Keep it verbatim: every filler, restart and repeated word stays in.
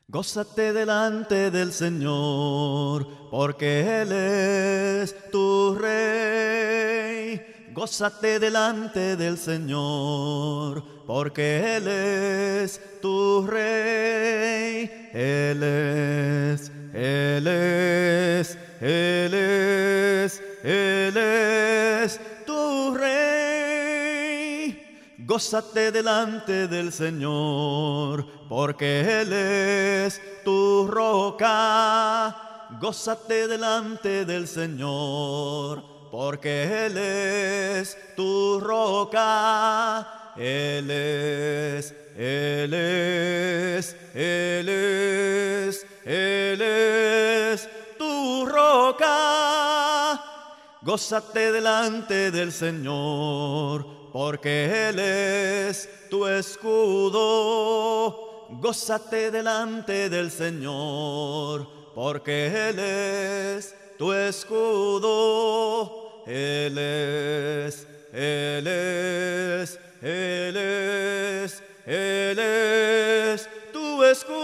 Gózate delante del Señor, porque Él es tu Rey. Gózate delante del Señor, porque Él es tu Rey. Él es, Él es, Él es, Él es tu Rey. Gózate delante del Señor, porque Él es tu roca. Gózate delante del Señor, porque Él es tu roca. Él es, Él es, Él es, Él es tu roca. Gózate delante del Señor, porque Él es tu escudo. Gózate delante del Señor, porque Él es tu escudo. Él es, Él es, Él es, Él es tu escudo.